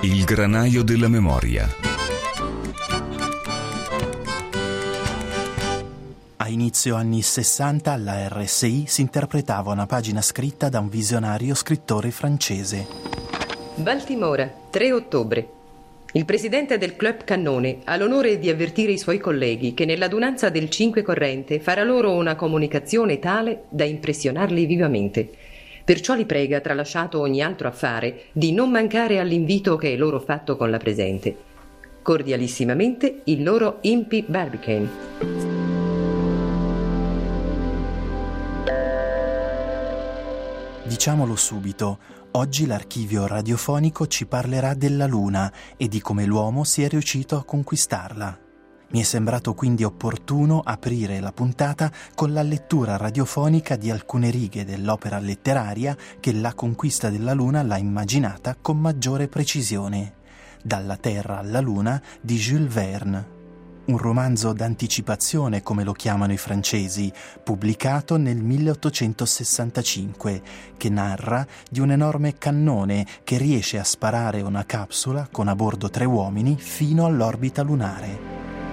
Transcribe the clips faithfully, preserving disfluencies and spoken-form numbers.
Il granaio della memoria. A inizio anni sessanta alla R S I si interpretava una pagina scritta da un visionario scrittore francese. Baltimora, tre ottobre. Il presidente del Club Cannone ha l'onore di avvertire i suoi colleghi che nell'adunanza del cinque corrente farà loro una comunicazione tale da impressionarli vivamente. Perciò li prega, tralasciato ogni altro affare, di non mancare all'invito che è loro fatto con la presente. Cordialissimamente, il loro Impey Barbicane. Diciamolo subito, oggi l'archivio radiofonico ci parlerà della Luna e di come l'uomo sia riuscito a conquistarla. Mi è sembrato quindi opportuno aprire la puntata con la lettura radiofonica di alcune righe dell'opera letteraria che la conquista della Luna l'ha immaginata con maggiore precisione. Dalla Terra alla Luna di Jules Verne. Un romanzo d'anticipazione, come lo chiamano i francesi, pubblicato nel milleottocentosessantacinque, che narra di un enorme cannone che riesce a sparare una capsula con a bordo tre uomini fino all'orbita lunare.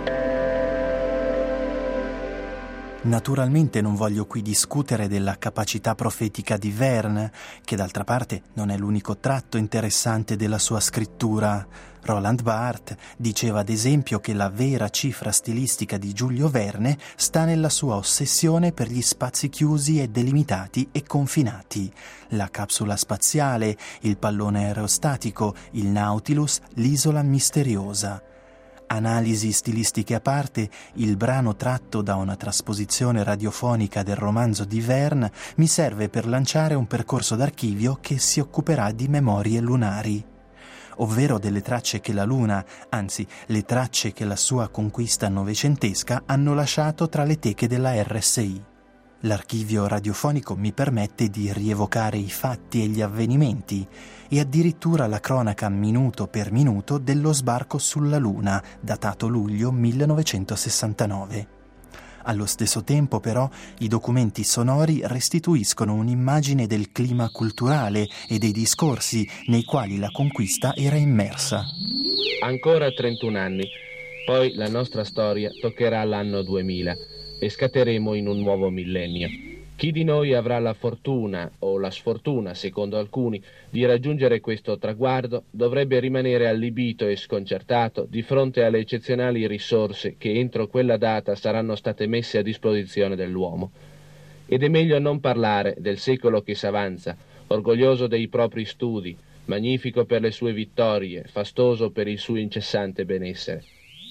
Naturalmente non voglio qui discutere della capacità profetica di Verne, che d'altra parte non è l'unico tratto interessante della sua scrittura. Roland Barthes diceva ad esempio che la vera cifra stilistica di Giulio Verne sta nella sua ossessione per gli spazi chiusi e delimitati e confinati. La capsula spaziale, il pallone aerostatico, il Nautilus, l'isola misteriosa. Analisi stilistiche a parte, il brano tratto da una trasposizione radiofonica del romanzo di Verne mi serve per lanciare un percorso d'archivio che si occuperà di memorie lunari, ovvero delle tracce che la Luna, anzi le tracce che la sua conquista novecentesca hanno lasciato tra le teche della R S I. L'archivio radiofonico mi permette di rievocare i fatti e gli avvenimenti e addirittura la cronaca minuto per minuto dello sbarco sulla Luna, datato luglio millenovecentosessantanove. Allo stesso tempo, però, i documenti sonori restituiscono un'immagine del clima culturale e dei discorsi nei quali la conquista era immersa. Ancora trentuno anni, poi la nostra storia toccherà l'anno duemila. E scatteremo in un nuovo millennio. Chi di noi avrà la fortuna, o la sfortuna, secondo alcuni, di raggiungere questo traguardo, dovrebbe rimanere allibito e sconcertato di fronte alle eccezionali risorse che entro quella data saranno state messe a disposizione dell'uomo. Ed è meglio non parlare del secolo che s'avanza, orgoglioso dei propri studi, magnifico per le sue vittorie, fastoso per il suo incessante benessere.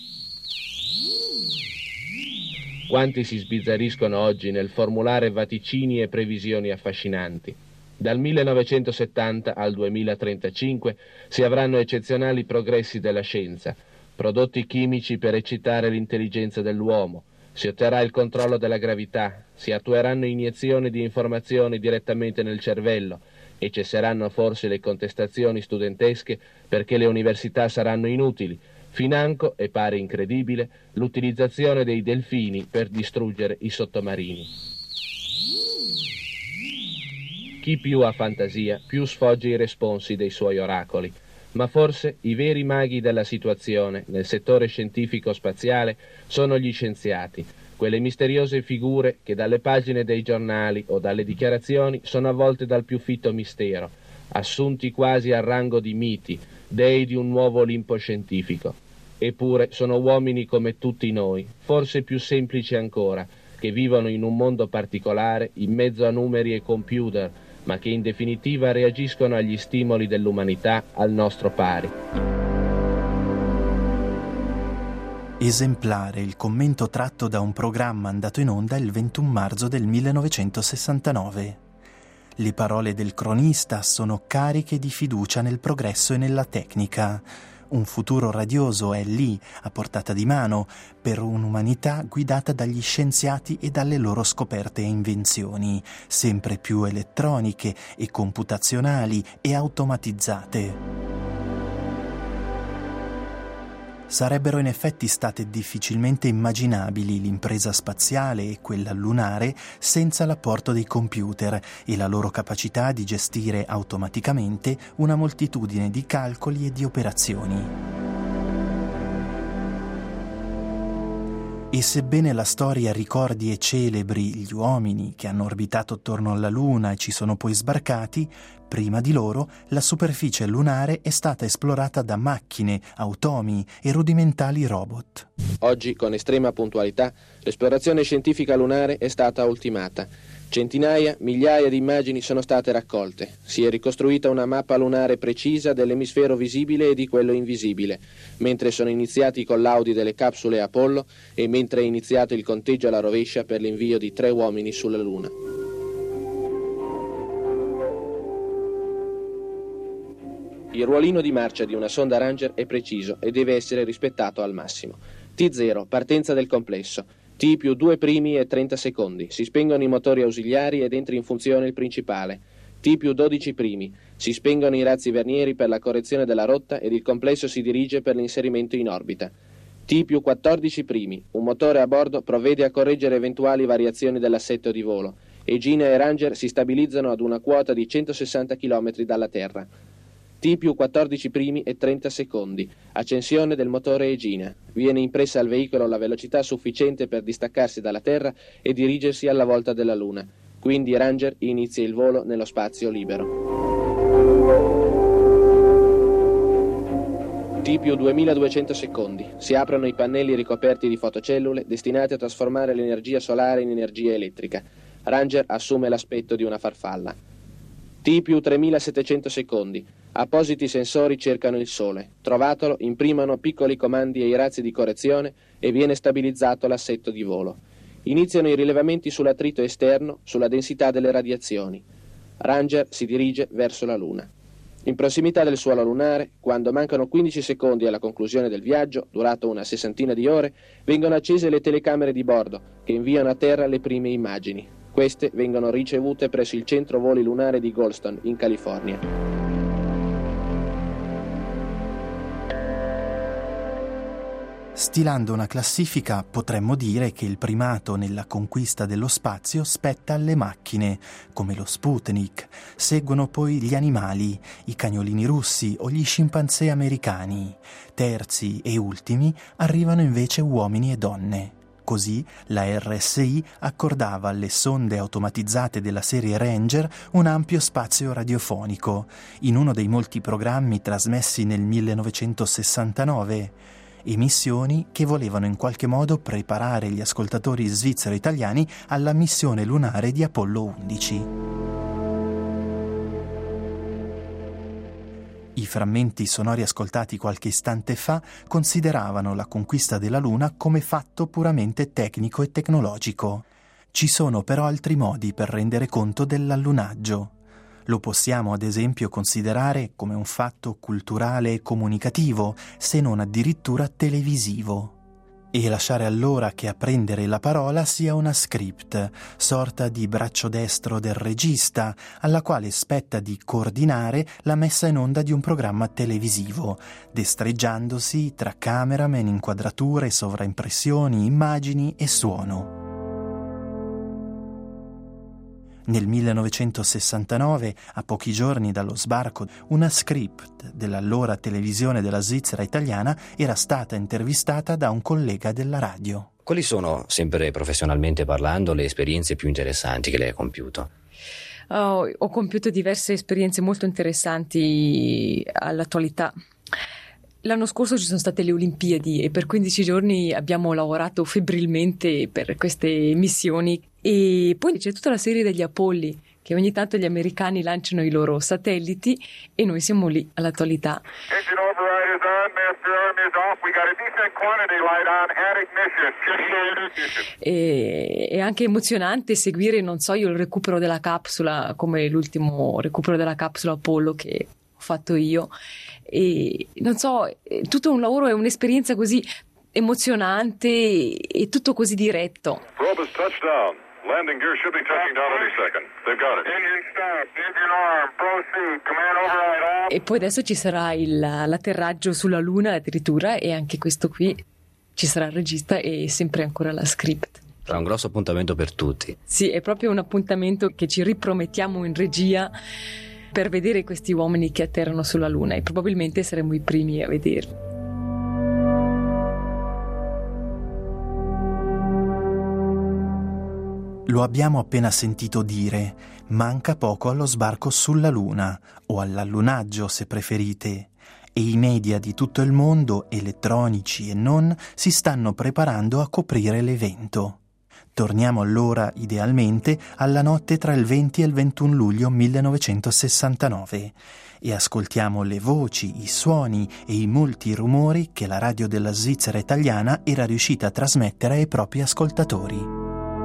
Quanti si sbizzarriscono oggi nel formulare vaticini e previsioni affascinanti. Dal millenovecentosettanta al duemilatrentacinque si avranno eccezionali progressi della scienza, prodotti chimici per eccitare l'intelligenza dell'uomo, si otterrà il controllo della gravità, si attueranno iniezioni di informazioni direttamente nel cervello e cesseranno forse le contestazioni studentesche perché le università saranno inutili. Financo, e pare incredibile, l'utilizzazione dei delfini per distruggere i sottomarini. Chi più ha fantasia, più sfoggia i responsi dei suoi oracoli. Ma forse i veri maghi della situazione nel settore scientifico-spaziale sono gli scienziati, quelle misteriose figure che dalle pagine dei giornali o dalle dichiarazioni sono avvolte dal più fitto mistero, assunti quasi al rango di miti, dei di un nuovo Olimpo scientifico. Eppure sono uomini come tutti noi, forse più semplici ancora, che vivono in un mondo particolare in mezzo a numeri e computer, ma che in definitiva reagiscono agli stimoli dell'umanità al nostro pari. Esemplare il commento tratto da un programma andato in onda il ventuno marzo del millenovecentosessantanove. Le parole del cronista sono cariche di fiducia nel progresso e nella tecnica. Un futuro radioso è lì, a portata di mano, per un'umanità guidata dagli scienziati e dalle loro scoperte e invenzioni, sempre più elettroniche e computazionali e automatizzate. Sarebbero in effetti state difficilmente immaginabili l'impresa spaziale e quella lunare senza l'apporto dei computer e la loro capacità di gestire automaticamente una moltitudine di calcoli e di operazioni. E sebbene la storia ricordi e celebri gli uomini che hanno orbitato attorno alla Luna e ci sono poi sbarcati, prima di loro la superficie lunare è stata esplorata da macchine, automi e rudimentali robot. Oggi, con estrema puntualità, l'esplorazione scientifica lunare è stata ultimata. Centinaia, migliaia di immagini sono state raccolte. Si è ricostruita una mappa lunare precisa dell'emisfero visibile e di quello invisibile, mentre sono iniziati i collaudi delle capsule Apollo e mentre è iniziato il conteggio alla rovescia per l'invio di tre uomini sulla Luna. Il ruolino di marcia di una sonda Ranger è preciso e deve essere rispettato al massimo. T zero, partenza del complesso. T più due primi e trenta secondi. Si spengono i motori ausiliari ed entra in funzione il principale. T più dodici primi. Si spengono i razzi vernieri per la correzione della rotta ed il complesso si dirige per l'inserimento in orbita. T più quattordici primi. Un motore a bordo provvede a correggere eventuali variazioni dell'assetto di volo. Egina e Ranger si stabilizzano ad una quota di centosessanta chilometri dalla Terra. T più quattordici primi e trenta secondi. Accensione del motore Egina. Viene impressa al veicolo la velocità sufficiente per distaccarsi dalla Terra e dirigersi alla volta della Luna. Quindi Ranger inizia il volo nello spazio libero. T più duemiladuecento secondi. Si aprono i pannelli ricoperti di fotocellule destinati a trasformare l'energia solare in energia elettrica. Ranger assume l'aspetto di una farfalla. T più tremilasettecento secondi. Appositi sensori cercano il Sole. Trovatolo, imprimano piccoli comandi ai razzi di correzione e viene stabilizzato l'assetto di volo. Iniziano i rilevamenti sull'attrito esterno, sulla densità delle radiazioni. Ranger si dirige verso la Luna. In prossimità del suolo lunare, quando mancano quindici secondi alla conclusione del viaggio, durato una sessantina di ore, vengono accese le telecamere di bordo, che inviano a terra le prime immagini. Queste vengono ricevute presso il centro voli lunare di Goldstone, in California. Stilando una classifica, potremmo dire che il primato nella conquista dello spazio spetta alle macchine, come lo Sputnik. Seguono poi gli animali, i cagnolini russi o gli scimpanzé americani. Terzi e ultimi arrivano invece uomini e donne. Così la R S I accordava alle sonde automatizzate della serie Ranger un ampio spazio radiofonico, in uno dei molti programmi trasmessi nel millenovecentosessantanove. Emissioni che volevano in qualche modo preparare gli ascoltatori svizzero-italiani alla missione lunare di Apollo undici. I frammenti sonori ascoltati qualche istante fa consideravano la conquista della Luna come fatto puramente tecnico e tecnologico. Ci sono però altri modi per rendere conto dell'allunaggio. Lo possiamo ad esempio considerare come un fatto culturale e comunicativo, se non addirittura televisivo. E lasciare allora che a prendere la parola sia una script, sorta di braccio destro del regista, alla quale spetta di coordinare la messa in onda di un programma televisivo, destreggiandosi tra cameraman, inquadrature, sovraimpressioni, immagini e suono. Nel millenovecentosessantanove, a pochi giorni dallo sbarco, una script dell'allora televisione della Svizzera italiana era stata intervistata da un collega della radio. Quali sono, sempre professionalmente parlando, le esperienze più interessanti che lei ha compiuto? Oh, ho compiuto diverse esperienze molto interessanti all'attualità. L'anno scorso ci sono state le Olimpiadi e per quindici giorni abbiamo lavorato febbrilmente per queste missioni, e poi c'è tutta la serie degli Apolli, che ogni tanto gli americani lanciano i loro satelliti e noi siamo lì all'attualità. E, è anche emozionante seguire, non so io, il recupero della capsula, come l'ultimo recupero della capsula Apollo che ho fatto io. E non so, è tutto un lavoro, è un'esperienza così emozionante e tutto così diretto. Probe is touchdown. Landing gear should be touching down any second. They've got it. Engine stop. Engine arm. Proceed. Command override all. E poi adesso ci sarà il, l'atterraggio sulla Luna addirittura, e anche questo qui ci sarà il regista e sempre ancora la script. Sarà un grosso appuntamento per tutti. Sì, è proprio un appuntamento che ci ripromettiamo in regia per vedere questi uomini che atterrano sulla Luna, e probabilmente saremo i primi a vederli. Lo abbiamo appena sentito dire, manca poco allo sbarco sulla Luna, o all'allunaggio se preferite, e i media di tutto il mondo, elettronici e non, si stanno preparando a coprire l'evento. Torniamo allora, idealmente, alla notte tra il venti e il ventuno luglio millenovecentosessantanove e ascoltiamo le voci, i suoni e i molti rumori che la radio della Svizzera italiana era riuscita a trasmettere ai propri ascoltatori.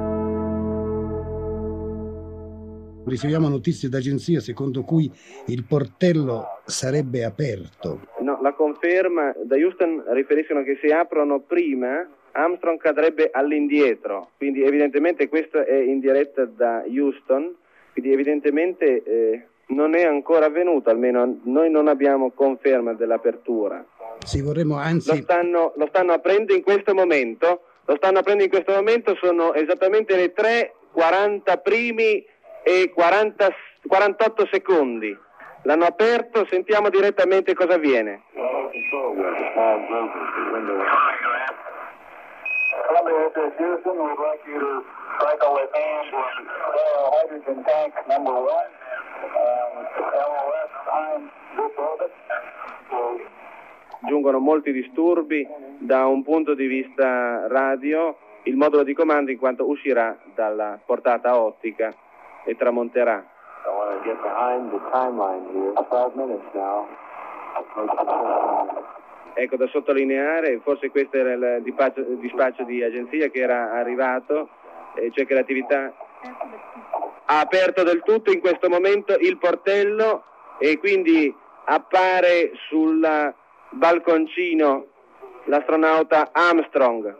Riceviamo notizie d'agenzia secondo cui il portello sarebbe aperto. No, la conferma da Houston riferiscono che se aprono prima Armstrong cadrebbe all'indietro, quindi evidentemente questo è in diretta da Houston, quindi evidentemente eh, non è ancora avvenuto, almeno noi non abbiamo conferma dell'apertura. Sì, vorremmo anzi... Lo stanno, lo stanno aprendo in questo momento, lo stanno aprendo in questo momento, sono esattamente le tre quaranta primi e quaranta, quarantotto secondi. L'hanno aperto, sentiamo direttamente cosa avviene. Giungono molti disturbi da un punto di vista radio, il modulo di comando in quanto uscirà dalla portata ottica e tramonterà. Ecco, da sottolineare, forse questo era il dispaccio, il dispaccio di agenzia che era arrivato, e cioè che l'attività ha aperto del tutto in questo momento il portello e quindi appare sul balconcino l'astronauta Armstrong.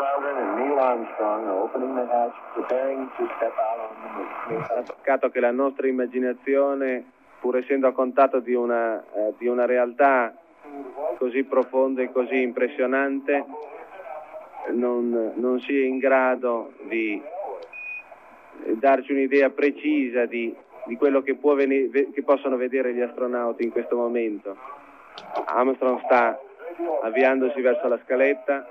Peccato che la nostra immaginazione, pur essendo a contatto di una, eh, di una realtà così profonda e così impressionante, non, non sia in grado di darci un'idea precisa di, di quello che, può venire, che possono vedere gli astronauti in questo momento. Armstrong sta avviandosi verso la scaletta.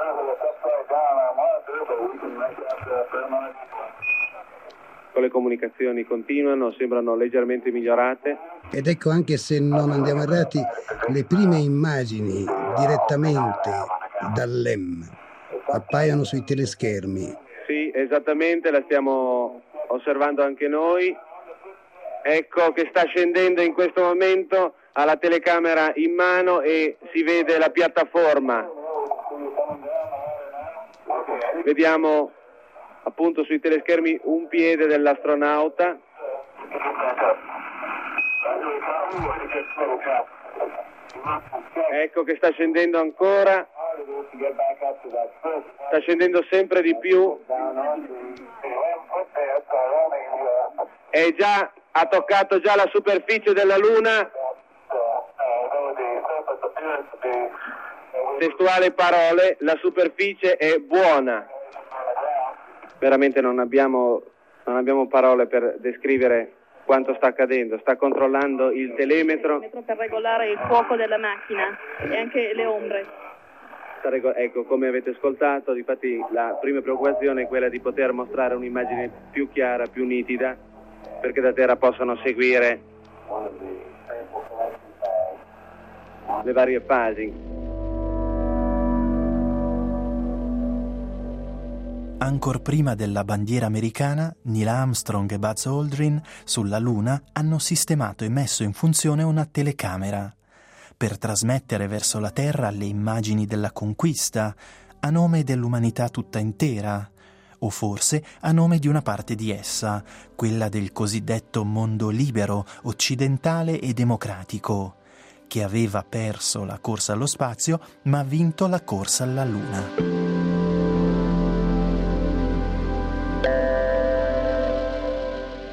Con le comunicazioni continuano, sembrano leggermente migliorate. Ed ecco, anche se non andiamo errati, le prime immagini direttamente dall'E M appaiono sui teleschermi. Sì, esattamente, la stiamo osservando anche noi. Ecco che sta scendendo in questo momento, ha la telecamera in mano e si vede la piattaforma. Vediamo appunto sui teleschermi un piede dell'astronauta. Ecco che sta scendendo ancora, sta scendendo sempre di più. È già, ha toccato già la superficie della Luna. Testuali parole, la superficie è buona. Veramente non abbiamo, non abbiamo parole per descrivere quanto sta accadendo. Sta controllando il telemetro per regolare il fuoco della macchina e anche le ombre. Ecco, come avete ascoltato, difatti la prima preoccupazione è quella di poter mostrare un'immagine più chiara, più nitida, perché da terra possano seguire le varie fasi. Ancor prima della bandiera americana, Neil Armstrong e Buzz Aldrin sulla Luna hanno sistemato e messo in funzione una telecamera per trasmettere verso la Terra le immagini della conquista a nome dell'umanità tutta intera, o forse a nome di una parte di essa, quella del cosiddetto mondo libero, occidentale e democratico, che aveva perso la corsa allo spazio ma ha vinto la corsa alla Luna.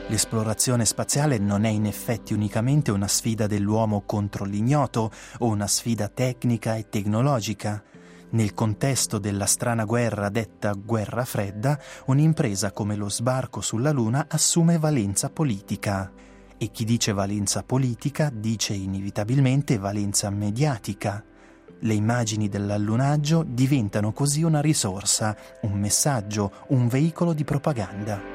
L'esplorazione spaziale non è in effetti unicamente una sfida dell'uomo contro l'ignoto o una sfida tecnica e tecnologica. Nel contesto della strana guerra detta guerra fredda, un'impresa come lo sbarco sulla Luna assume valenza politica. E chi dice valenza politica dice inevitabilmente valenza mediatica. Le immagini dell'allunaggio diventano così una risorsa, un messaggio, un veicolo di propaganda.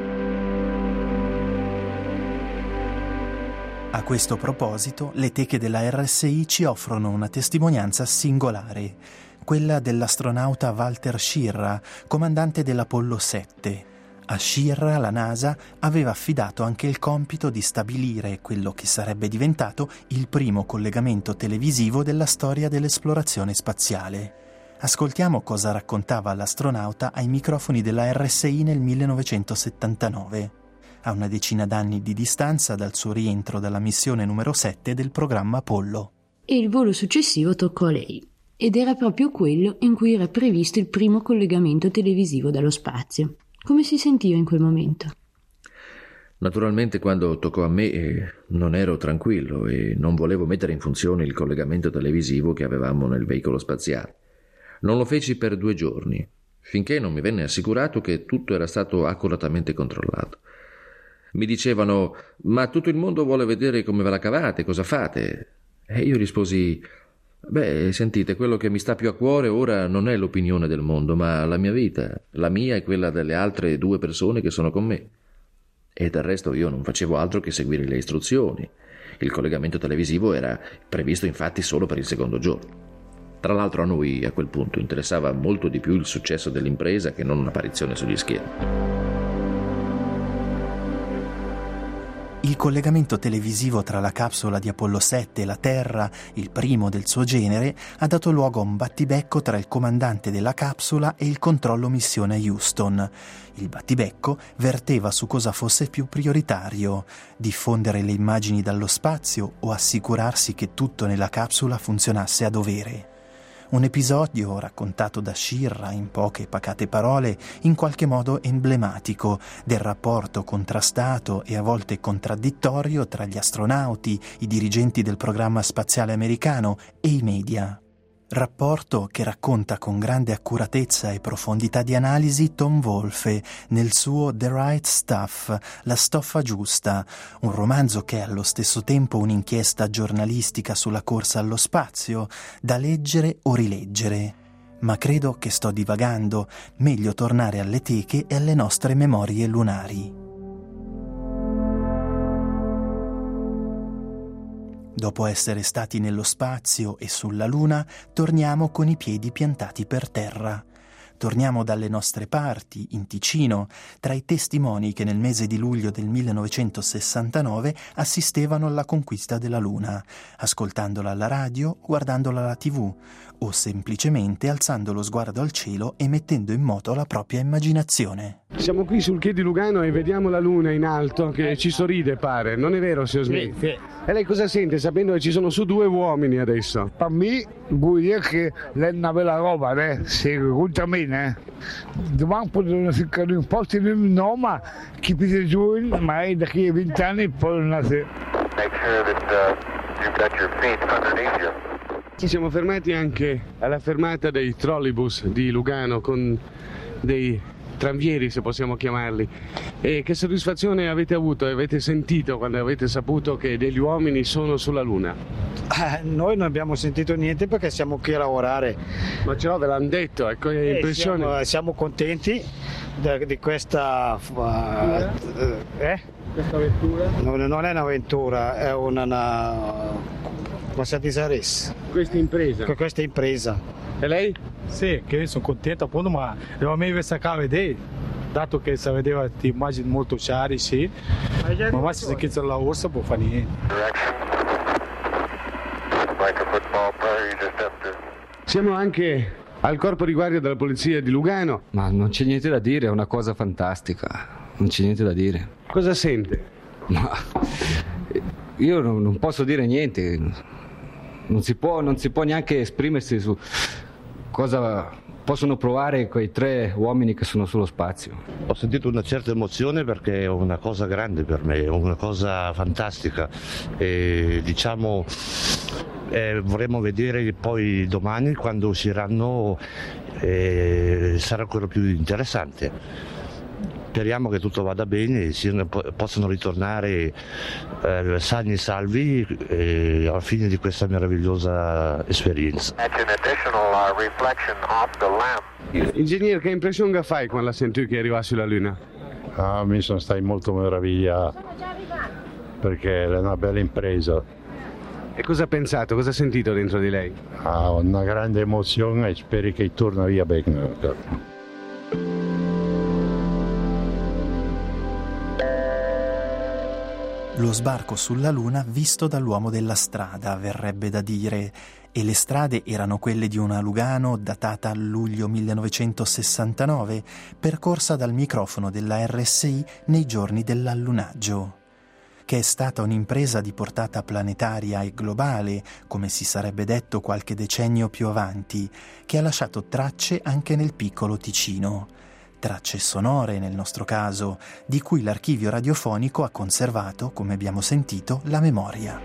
A questo proposito, le teche della R S I ci offrono una testimonianza singolare, quella dell'astronauta Walter Schirra, comandante dell'Apollo sette. A Schirra la NASA aveva affidato anche il compito di stabilire quello che sarebbe diventato il primo collegamento televisivo della storia dell'esplorazione spaziale. Ascoltiamo cosa raccontava l'astronauta ai microfoni della R S I nel millenovecentosettantanove. A una decina d'anni di distanza dal suo rientro dalla missione numero sette del programma Apollo. E il volo successivo toccò a lei, ed era proprio quello in cui era previsto il primo collegamento televisivo dallo spazio. Come si sentiva in quel momento? Naturalmente quando toccò a me eh, non ero tranquillo e non volevo mettere in funzione il collegamento televisivo che avevamo nel veicolo spaziale. Non lo feci per due giorni, finché non mi venne assicurato che tutto era stato accuratamente controllato. Mi dicevano: ma tutto il mondo vuole vedere come ve la cavate, cosa fate? E io risposi: beh, sentite, quello che mi sta più a cuore ora non è l'opinione del mondo, ma la mia vita, la mia e quella delle altre due persone che sono con me. E del resto io non facevo altro che seguire le istruzioni. Il collegamento televisivo era previsto infatti solo per il secondo giorno. Tra l'altro a noi a quel punto interessava molto di più il successo dell'impresa che non un'apparizione sugli schermi. Il collegamento televisivo tra la capsula di Apollo sette e la Terra, il primo del suo genere, ha dato luogo a un battibecco tra il comandante della capsula e il controllo missione Houston. Il battibecco verteva su cosa fosse più prioritario: diffondere le immagini dallo spazio o assicurarsi che tutto nella capsula funzionasse a dovere. Un episodio raccontato da Schirra in poche pacate parole, in qualche modo emblematico del rapporto contrastato e a volte contraddittorio tra gli astronauti, i dirigenti del programma spaziale americano e i media. Rapporto che racconta con grande accuratezza e profondità di analisi Tom Wolfe nel suo The Right Stuff, La stoffa giusta, un romanzo che è allo stesso tempo un'inchiesta giornalistica sulla corsa allo spazio, da leggere o rileggere. Ma credo che sto divagando, meglio tornare alle teche e alle nostre memorie lunari. Dopo essere stati nello spazio e sulla Luna, torniamo con i piedi piantati per terra. Torniamo dalle nostre parti, in Ticino, tra i testimoni che nel mese di luglio del millenovecentosessantanove assistevano alla conquista della Luna, ascoltandola alla radio, guardandola alla tivù, o semplicemente alzando lo sguardo al cielo e mettendo in moto la propria immaginazione. Siamo qui sul Che di Lugano e vediamo la Luna in alto che ci sorride, pare. Non è vero, signor Smith? Sì, sì. E lei cosa sente sapendo che ci sono su due uomini adesso? Per me vuol dire che è una bella roba, eh? Se conta me, eh? Domani potranno ficcare un posto in no, ma chi pisa giù, ma da qui a vent'anni poi non nasce. Make sure that uh, you've got your feet underneath you. Ci siamo fermati anche alla fermata dei trolleybus di Lugano con dei tranvieri, se possiamo chiamarli. E che soddisfazione avete avuto e avete sentito quando avete saputo che degli uomini sono sulla Luna? Eh, noi non abbiamo sentito niente perché siamo qui a lavorare. Ma ce l'ho, ve l'hanno detto, ecco, eh, impressione. Siamo, siamo contenti di, di questa uh, eh? questa avventura? No, non è un'avventura, è una, una cosa di Saris. Questa impresa? Questa impresa. E lei? Sì, che io sono contento appunto, ma devo meglio questa qua a vedere, dato che si vedeva di immagini molto chiare, sì, ma ma se si chiede la orsa può fare niente. Siamo anche al corpo di guardia della polizia di Lugano. Ma non c'è niente da dire, è una cosa fantastica, non c'è niente da dire. Cosa sente? Ma io non, non posso dire niente, non si può, non si può neanche esprimersi su cosa possono provare quei tre uomini che sono sullo spazio. Ho sentito una certa emozione perché è una cosa grande per me, è una cosa fantastica e diciamo eh, vorremmo vedere poi domani quando usciranno eh, sarà ancora più interessante. Speriamo che tutto vada bene e siano, possano ritornare eh, sani e salvi eh, alla fine di questa meravigliosa esperienza. Ingegnere, che impressione fai quando senti che arriva sulla Luna? Ah, mi sono stato molto meravigliato perché è una bella impresa. E cosa ha pensato, cosa ha sentito dentro di lei? Ha ah, una grande emozione e spero che torni via bene. Lo sbarco sulla Luna visto dall'uomo della strada, verrebbe da dire, e le strade erano quelle di una Lugano datata a luglio millenovecentosessantanove, percorsa dal microfono della R S I nei giorni dell'allunaggio, che è stata un'impresa di portata planetaria e globale, come si sarebbe detto qualche decennio più avanti, che ha lasciato tracce anche nel piccolo Ticino. Tracce sonore nel nostro caso, di cui l'archivio radiofonico ha conservato, come abbiamo sentito, la memoria.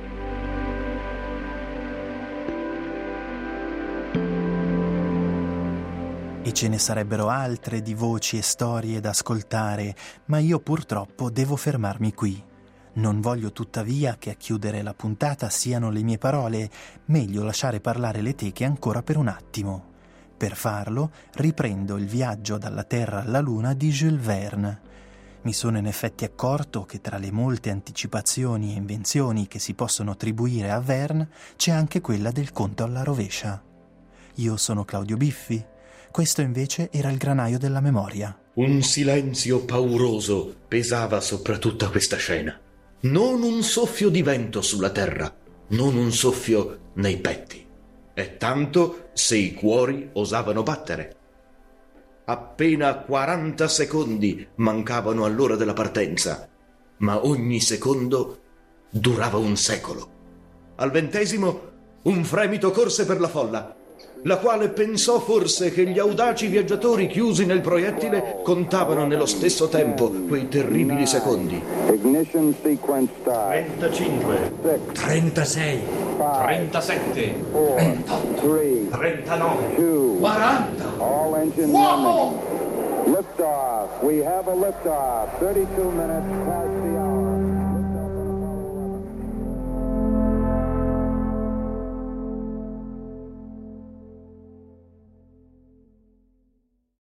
E ce ne sarebbero altre di voci e storie da ascoltare, ma io purtroppo devo fermarmi qui. Non voglio tuttavia che a chiudere la puntata siano le mie parole, meglio lasciare parlare le teche ancora per un attimo. Per farlo riprendo il viaggio dalla Terra alla Luna di Jules Verne. Mi sono in effetti accorto che tra le molte anticipazioni e invenzioni che si possono attribuire a Verne c'è anche quella del conto alla rovescia. Io sono Claudio Biffi, questo invece era il granaio della memoria. Un silenzio pauroso pesava sopra tutta questa scena. Non un soffio di vento sulla terra, non un soffio nei petti. E tanto se i cuori osavano battere. Appena quaranta secondi mancavano all'ora della partenza, ma ogni secondo durava un secolo. Al ventesimo un fremito corse per la folla, la quale pensò forse che gli audaci viaggiatori chiusi nel proiettile contavano nello stesso tempo quei terribili secondi. Ignition sequence start. trentacinque, trentasei, trentasette, trentotto, trentanove, quaranta. All engine running. Liftoff. We have a liftoff. thirty-two minutes past the hour.